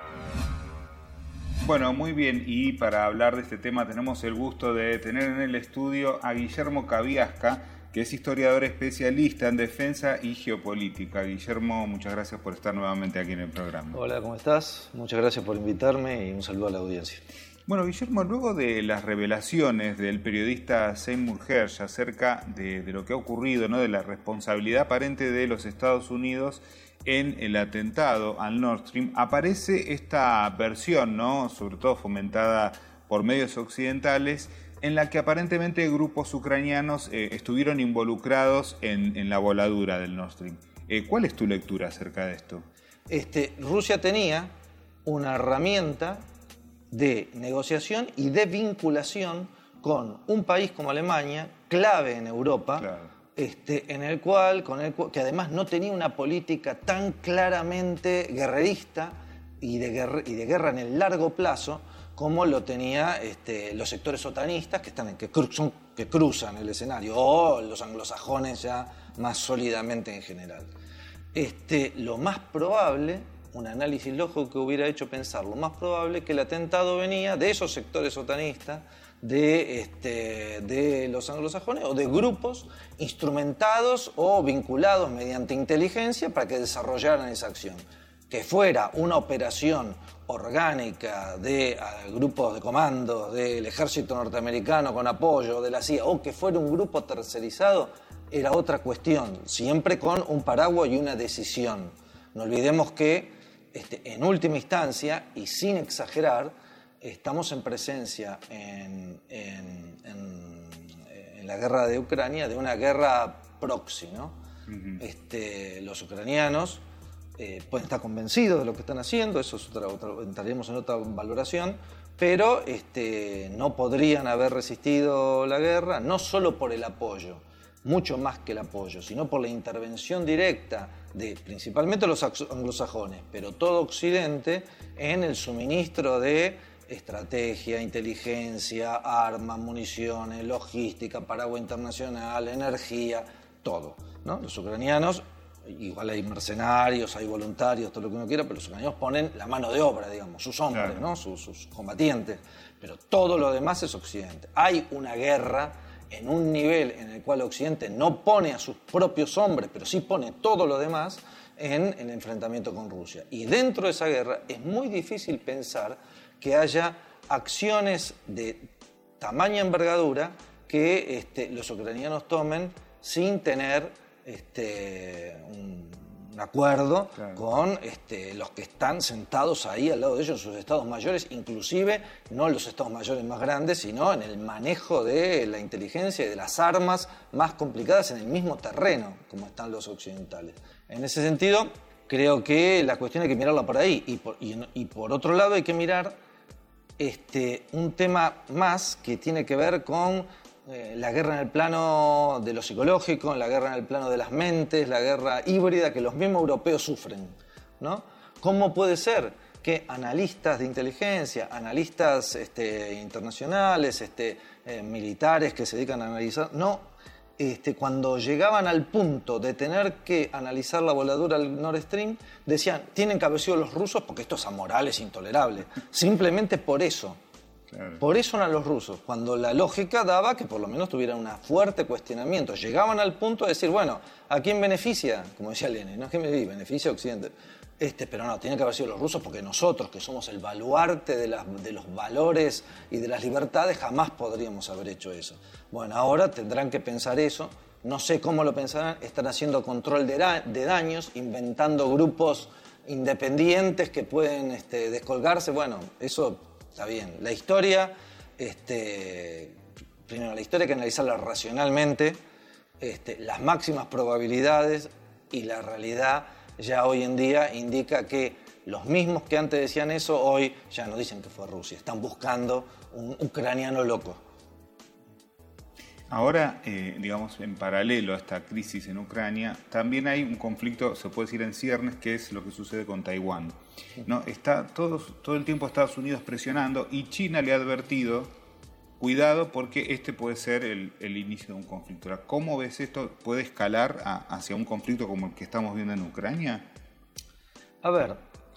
Bueno, muy bien, y para hablar de este tema tenemos el gusto de tener en el estudio a Guillermo Cabiasca, que es historiador especialista en defensa y geopolítica. Guillermo, muchas gracias por estar nuevamente aquí en el programa. Hola, ¿cómo estás? Muchas gracias por invitarme y un saludo a la audiencia. Bueno, Guillermo, luego de las revelaciones del periodista Seymour Hersh acerca de lo que ha ocurrido, ¿no?, de la responsabilidad aparente de los Estados Unidos en el atentado al Nord Stream, aparece esta versión, ¿no?, sobre todo fomentada por medios occidentales, en la que aparentemente grupos ucranianos estuvieron involucrados en la voladura del Nord Stream. ¿Cuál es tu lectura acerca de esto? Rusia tenía una herramienta de negociación y de vinculación con un país como Alemania, clave en Europa, claro. Que además no tenía una política tan claramente guerrerista y de guerra en el largo plazo, como lo tenía los sectores otanistas que cruzan el escenario, o los anglosajones ya más sólidamente en general. Lo más probable, un análisis lógico que hubiera hecho pensar, lo más probable que el atentado venía de esos sectores otanistas, de los anglosajones o de grupos instrumentados o vinculados mediante inteligencia para que desarrollaran esa acción. Que fuera una operación orgánica de grupos de comandos del ejército norteamericano con apoyo de la CIA o que fuera un grupo tercerizado era otra cuestión, siempre con un paraguas y una decisión. No olvidemos que en última instancia y sin exagerar estamos en presencia en la guerra de Ucrania de una guerra proxy, ¿no? Uh-huh. Los ucranianos pueden estar convencidos de lo que están haciendo, eso es entraremos en otra valoración, pero no podrían haber resistido la guerra, no solo por el apoyo, mucho más que el apoyo, sino por la intervención directa de principalmente los anglosajones, pero todo Occidente, en el suministro de estrategia, inteligencia, armas, municiones, logística, paraguas internacional, energía, todo, ¿no? Los ucranianos, igual hay mercenarios, hay voluntarios, todo lo que uno quiera, pero los ucranianos ponen la mano de obra, digamos, sus hombres, claro, ¿no? sus combatientes, pero todo lo demás es Occidente. Hay una guerra en un nivel en el cual Occidente no pone a sus propios hombres, pero sí pone todo lo demás en el enfrentamiento con Rusia. Y dentro de esa guerra es muy difícil pensar que haya acciones de tamaña envergadura que los ucranianos tomen sin tener un acuerdo, claro, con los que están sentados ahí al lado de ellos, sus estados mayores, inclusive no los estados mayores más grandes, sino en el manejo de la inteligencia y de las armas más complicadas en el mismo terreno, como están los occidentales. En ese sentido, creo que la cuestión hay que mirarla por ahí, y por otro lado hay que mirar un tema más que tiene que ver con la guerra en el plano de lo psicológico, la guerra en el plano de las mentes, la guerra híbrida que los mismos europeos sufren, ¿no? ¿Cómo puede ser que analistas de inteligencia, analistas internacionales, militares que se dedican a analizar, cuando llegaban al punto de tener que analizar la voladura del Nord Stream, decían, tienen que haber sido los rusos porque esto es amoral, es intolerable, simplemente por eso. Claro. Por eso eran los rusos, cuando la lógica daba que por lo menos tuvieran un fuerte cuestionamiento. Llegaban al punto de decir, bueno, ¿a quién beneficia? Como decía Lenin, no es que me beneficia a Occidente. Pero no, tiene que haber sido los rusos porque nosotros, que somos el baluarte de los valores y de las libertades, jamás podríamos haber hecho eso. Bueno, ahora tendrán que pensar eso, no sé cómo lo pensarán, están haciendo control de daños, inventando grupos independientes que pueden descolgarse, bueno, eso está bien. La historia, primero la historia hay que analizarla racionalmente, las máximas probabilidades y la realidad ya hoy en día indica que los mismos que antes decían eso, hoy ya no dicen que fue Rusia, están buscando un ucraniano loco. Ahora, digamos, en paralelo a esta crisis en Ucrania, también hay un conflicto, se puede decir en ciernes, que es lo que sucede con Taiwán. ¿No? Está todo el tiempo Estados Unidos presionando y China le ha advertido, cuidado porque este puede ser el inicio de un conflicto. ¿Cómo ves esto? ¿Puede escalar hacia un conflicto como el que estamos viendo en Ucrania? A ver,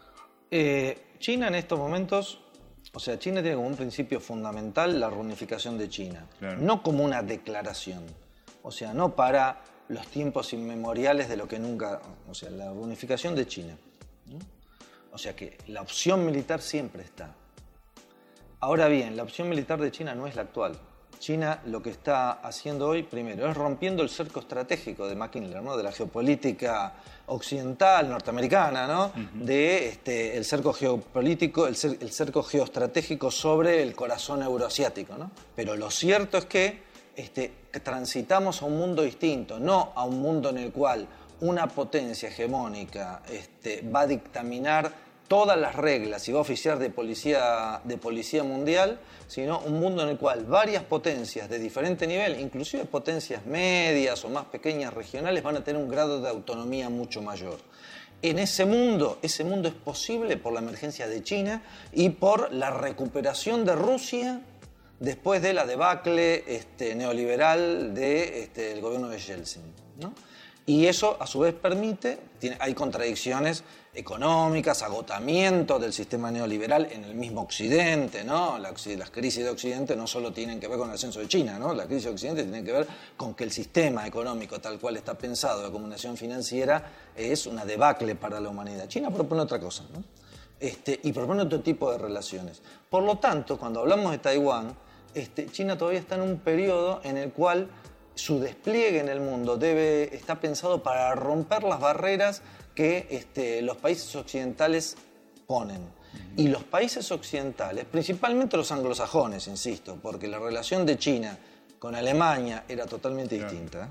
China en estos momentos... O sea, China tiene como un principio fundamental la reunificación de China, claro. No como una declaración, o sea, no para los tiempos inmemoriales de lo que nunca... O sea, la reunificación de China, ¿no? O sea que la opción militar siempre está. Ahora bien, la opción militar de China no es la actual. China lo que está haciendo hoy, primero, es rompiendo el cerco estratégico de Mackinler, ¿no? De la geopolítica occidental, norteamericana, ¿no? El cerco geopolítico, el cerco geoestratégico sobre el corazón euroasiático, ¿no? Pero lo cierto es que transitamos a un mundo distinto, no a un mundo en el cual una potencia hegemónica va a dictaminar todas las reglas y va a oficiar de policía mundial, sino un mundo en el cual varias potencias de diferente nivel, inclusive potencias medias o más pequeñas regionales, van a tener un grado de autonomía mucho mayor. En ese mundo es posible por la emergencia de China y por la recuperación de Rusia después de la debacle neoliberal del gobierno de Yeltsin, ¿no? Y eso, a su vez, hay contradicciones económicas, agotamiento del sistema neoliberal en el mismo Occidente, ¿no? Las crisis de Occidente no solo tienen que ver con el ascenso de China, ¿no? La crisis de Occidente tiene que ver con que el sistema económico tal cual está pensado de acumulación financiera es una debacle para la humanidad. China propone otra cosa, ¿no? Y propone otro tipo de relaciones. Por lo tanto, cuando hablamos de Taiwán, China todavía está en un periodo en el cual su despliegue en el mundo está pensado para romper las barreras que los países occidentales ponen. Y los países occidentales, principalmente los anglosajones, insisto, porque la relación de China con Alemania era totalmente distinta,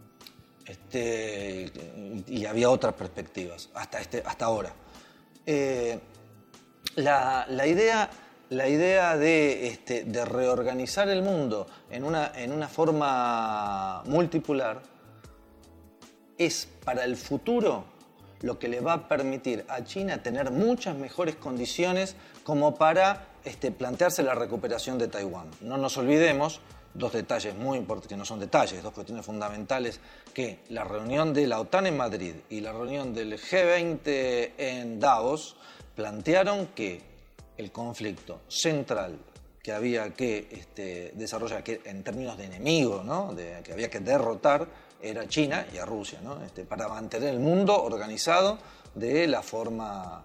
y había otras perspectivas, hasta ahora. La idea de reorganizar el mundo en una forma multipolar es para el futuro lo que le va a permitir a China tener muchas mejores condiciones como para plantearse la recuperación de Taiwán. No nos olvidemos dos detalles muy importantes, que no son detalles, dos cuestiones fundamentales, que la reunión de la OTAN en Madrid y la reunión del G20 en Davos plantearon que el conflicto central que había que desarrollar, que en términos de enemigo, ¿no? Que había que derrotar, era China y a Rusia, ¿no? Para mantener el mundo organizado de la forma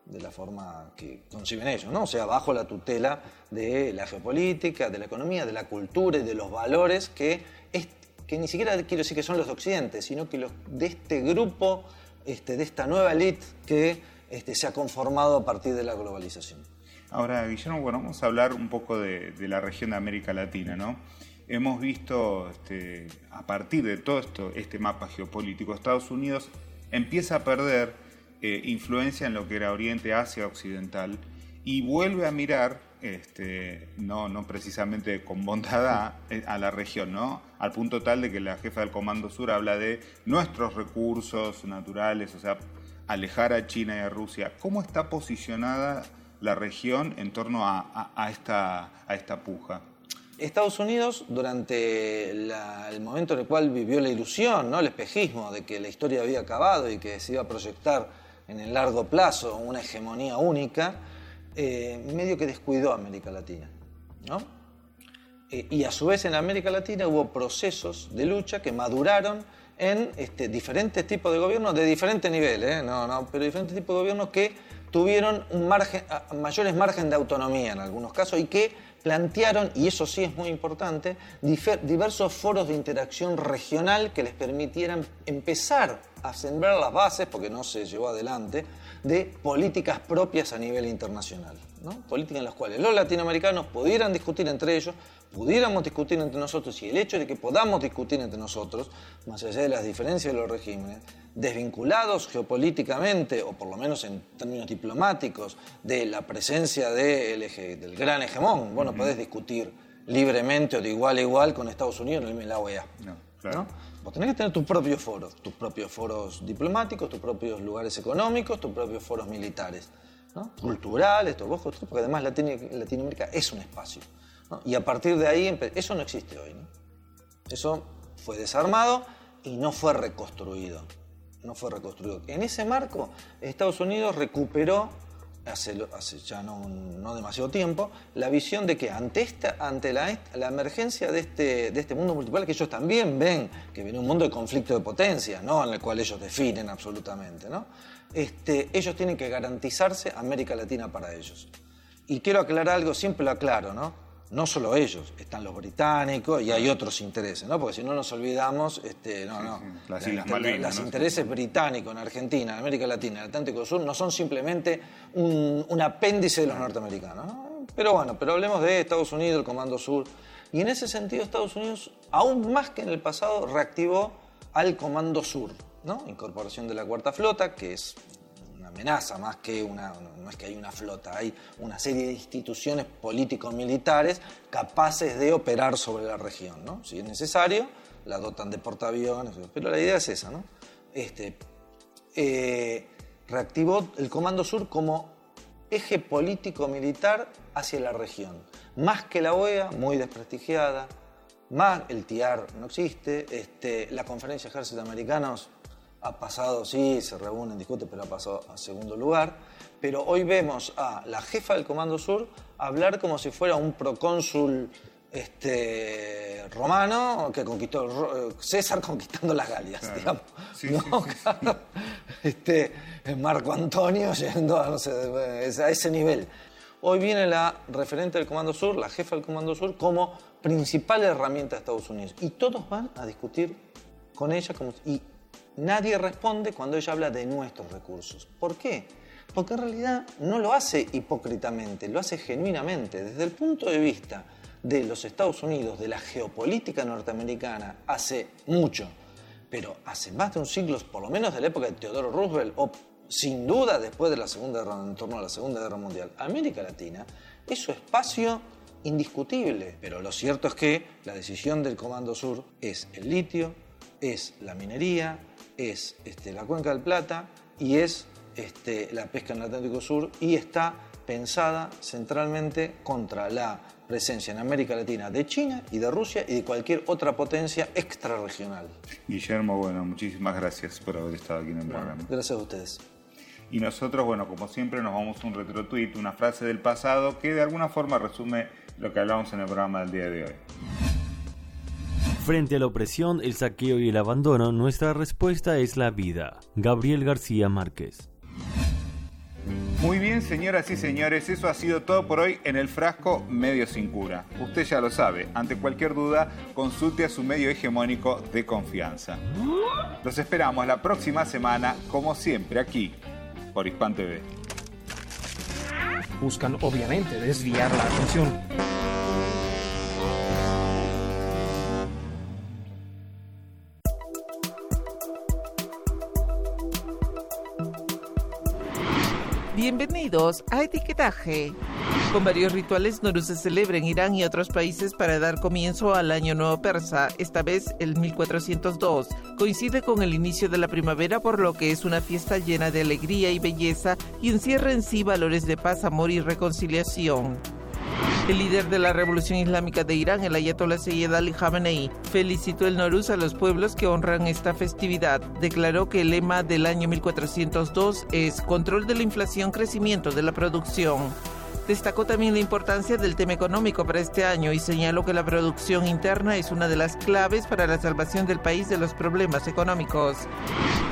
que conciben ellos, ¿no? O sea, bajo la tutela de la geopolítica, de la economía, de la cultura y de los valores que ni siquiera quiero decir que son los de Occidente, sino que de este grupo, de esta nueva élite que se ha conformado a partir de la globalización. Ahora, Guillermo, bueno, vamos a hablar un poco de la región de América Latina, ¿no? Hemos visto, a partir de todo este mapa geopolítico, Estados Unidos empieza a perder influencia en lo que era Oriente, Asia Occidental, y vuelve a mirar, no precisamente con bondad a la región, ¿no? Al punto tal de que la jefa del Comando Sur habla de nuestros recursos naturales, o sea, alejar a China y a Rusia. ¿Cómo está posicionada la región en torno a esta puja? Estados Unidos, durante el momento en el cual vivió la ilusión, ¿no? El espejismo de que la historia había acabado y que se iba a proyectar en el largo plazo una hegemonía única, medio que descuidó a América Latina, ¿no? Y a su vez en América Latina hubo procesos de lucha que maduraron en diferentes tipos de gobiernos de diferente nivel, pero diferentes tipos de gobiernos que tuvieron mayores margen de autonomía en algunos casos y que plantearon, y eso sí es muy importante, diversos foros de interacción regional que les permitieran empezar a sembrar las bases, porque no se llevó adelante, de políticas propias a nivel internacional, ¿no? Políticas en las cuales los latinoamericanos pudieran discutir entre ellos, pudiéramos discutir entre nosotros, y el hecho de que podamos discutir entre nosotros, más allá de las diferencias de los regímenes, desvinculados geopolíticamente, o por lo menos en términos diplomáticos, de la presencia del gran hegemón. Vos no podés discutir libremente o de igual a igual con Estados Unidos en la OEA. No, claro. ¿No? Vos tenés que tener tus propios foros diplomáticos, tus propios lugares económicos, tus propios foros militares, ¿no? Culturales, porque además Latinoamérica es un espacio, ¿no? Y a partir de ahí, eso no existe hoy, ¿no? Eso fue desarmado y no fue reconstruido. En ese marco, Estados Unidos recuperó, hace ya no demasiado tiempo, la visión de que ante la emergencia de este mundo multipolar, que ellos también ven que viene un mundo de conflicto de potencias, ¿no? En el cual ellos definen absolutamente, ¿no? Ellos tienen que garantizarse América Latina para ellos. Y quiero aclarar algo, siempre lo aclaro, ¿no? No solo ellos, están los británicos y hay otros intereses, ¿no? Porque si no nos olvidamos, las Islas Malvinas, los intereses británicos en Argentina, en América Latina, en el Atlántico Sur, no son simplemente un apéndice de los norteamericanos, ¿no? Pero hablemos de Estados Unidos, el Comando Sur. Y en ese sentido, Estados Unidos, aún más que en el pasado, reactivó al Comando Sur, ¿no? Incorporación de la Cuarta Flota, que es una amenaza, no es que hay una flota, hay una serie de instituciones político-militares capaces de operar sobre la región, ¿no? Si es necesario, la dotan de portaaviones, pero la idea es esa, ¿no? Reactivó el Comando Sur como eje político-militar hacia la región. Más que la OEA, muy desprestigiada, más el TIAR no existe, la Conferencia de Ejércitos Americanos ha pasado, sí, se reúnen, discuten, pero ha pasado a segundo lugar. Pero hoy vemos a la jefa del Comando Sur hablar como si fuera un procónsul romano que conquistó, César conquistando las Galias, claro. Digamos. Sí, ¿no? Sí, claro. Marco Antonio yendo a ese nivel. Hoy viene la referente del Comando Sur, la jefa del Comando Sur, como principal herramienta de Estados Unidos. Y todos van a discutir con ella y nadie responde cuando ella habla de nuestros recursos. ¿Por qué? Porque en realidad no lo hace hipócritamente, lo hace genuinamente. Desde el punto de vista de los Estados Unidos, de la geopolítica norteamericana, hace mucho, pero hace más de un siglo, por lo menos de la época de Theodore Roosevelt, o sin duda después de en torno a la Segunda Guerra Mundial, América Latina es su espacio indiscutible. Pero lo cierto es que la decisión del Comando Sur es el litio, es la minería, es la Cuenca del Plata y es la pesca en el Atlántico Sur, y está pensada centralmente contra la presencia en América Latina de China y de Rusia y de cualquier otra potencia extrarregional. Guillermo, muchísimas gracias por haber estado aquí en el programa. Gracias a ustedes. Y nosotros, como siempre, nos vamos a un retro-tweet, una frase del pasado que de alguna forma resume lo que hablamos en el programa del día de hoy. Frente a la opresión, el saqueo y el abandono, nuestra respuesta es la vida. Gabriel García Márquez. Muy bien, señoras y señores, eso ha sido todo por hoy en El Frasco Medio Sin Cura. Usted ya lo sabe, ante cualquier duda, consulte a su medio hegemónico de confianza. Los esperamos la próxima semana, como siempre, aquí, por Hispan TV. Buscan, obviamente, desviar la atención. Bienvenidos a Etiquetaje. Con varios rituales, Nowruz se celebra en Irán y otros países para dar comienzo al Año Nuevo Persa, esta vez el 1402. Coincide con el inicio de la primavera, por lo que es una fiesta llena de alegría y belleza y encierra en sí valores de paz, amor y reconciliación. El líder de la Revolución Islámica de Irán, el Ayatollah Seyyed Ali Khamenei, felicitó el Nowruz a los pueblos que honran esta festividad. Declaró que el lema del año 1402 es control de la inflación, crecimiento de la producción. Destacó también la importancia del tema económico para este año y señaló que la producción interna es una de las claves para la salvación del país de los problemas económicos.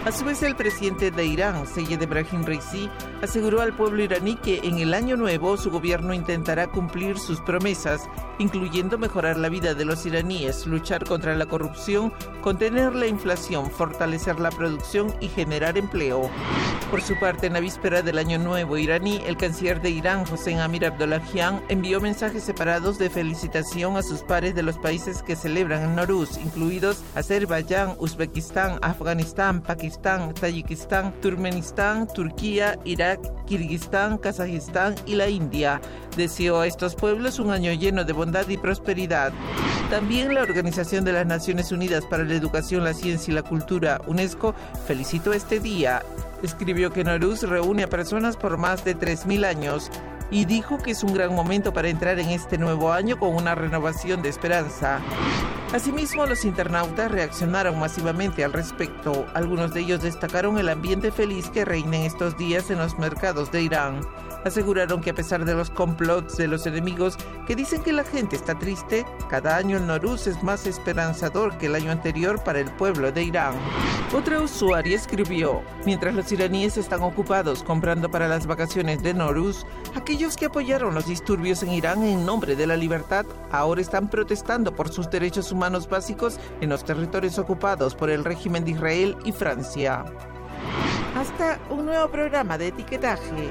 A su vez, el presidente de Irán, Seyed Ebrahim Raisi, aseguró al pueblo iraní que en el año nuevo su gobierno intentará cumplir sus promesas, incluyendo mejorar la vida de los iraníes, luchar contra la corrupción, contener la inflación, fortalecer la producción y generar empleo. Por su parte, en la víspera del año nuevo iraní, el canciller de Irán, Hossein Amir Abdollahian, envió mensajes separados de felicitación a sus pares de los países que celebran el Nowruz, incluidos Azerbaiyán, Uzbekistán, Afganistán, Pakistán, Tayikistán, Turkmenistán, Turquía, Irak, Kirguistán, Kazajistán y la India. Deseó a estos pueblos un año lleno de bondad y prosperidad. También la Organización de las Naciones Unidas para la Educación, la Ciencia y la Cultura, UNESCO, felicitó este día. Escribió que Nowruz reúne a personas por más de 3.000 años y dijo que es un gran momento para entrar en este nuevo año con una renovación de esperanza. Asimismo, los internautas reaccionaron masivamente al respecto. Algunos de ellos destacaron el ambiente feliz que reina en estos días en los mercados de Irán. Aseguraron que a pesar de los complots de los enemigos que dicen que la gente está triste, cada año el Nowruz es más esperanzador que el año anterior para el pueblo de Irán. Otra usuaria escribió: mientras los iraníes están ocupados comprando para las vacaciones de Nowruz, aquellos que apoyaron los disturbios en Irán en nombre de la libertad ahora están protestando por sus derechos humanos básicos en los territorios ocupados por el régimen de Israel y Francia. Hasta un nuevo programa de etiquetaje.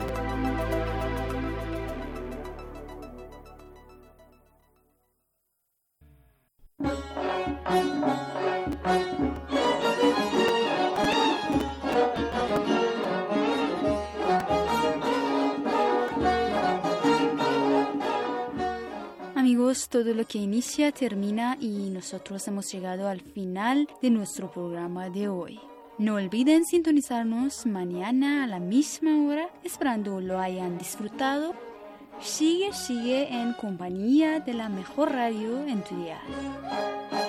Amigos, todo lo que inicia termina y nosotros hemos llegado al final de nuestro programa de hoy. No olviden sintonizarnos mañana a la misma hora, esperando lo hayan disfrutado. Sigue en compañía de la mejor radio en tu día.